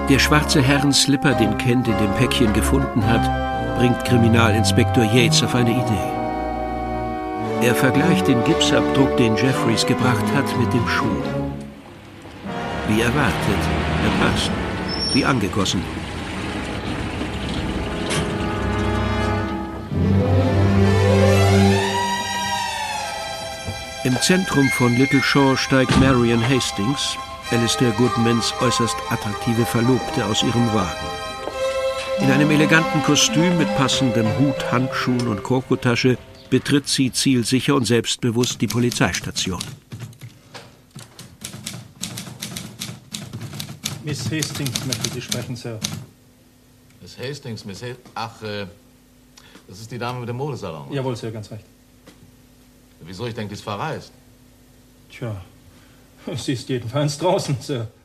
Der schwarze Herrenslipper, den Kent in dem Päckchen gefunden hat, bringt Kriminalinspektor Yates auf eine Idee. Er vergleicht den Gipsabdruck, den Jeffries gebracht hat, mit dem Schuh. Wie erwartet, er passt, wie angegossen. Im Zentrum von Little Shore steigt Marion Hastings, Alistair Goodmans äußerst attraktive Verlobte, aus ihrem Wagen. In einem eleganten Kostüm mit passendem Hut, Handschuhen und Krokotasche betritt sie zielsicher und selbstbewusst die Polizeistation. Miss Hastings möchte Sie sprechen, Sir. Miss Hastings, Ach, das ist die Dame mit dem Modesalon. Jawohl, Sir, ganz recht. Wieso? Ich denke, die ist verreist. Tja, sie ist jedenfalls draußen, Sir.